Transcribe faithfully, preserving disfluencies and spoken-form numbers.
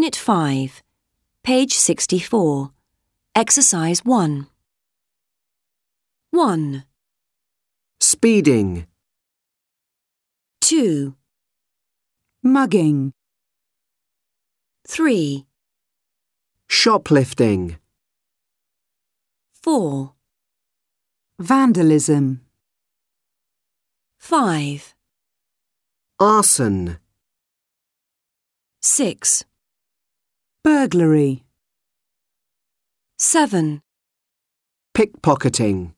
Unit five, page sixty-four, Exercise one. one, Speeding. two, Mugging. three, Shoplifting. four, Vandalism. five, Arson. six, Burglary. seven, Pickpocketing.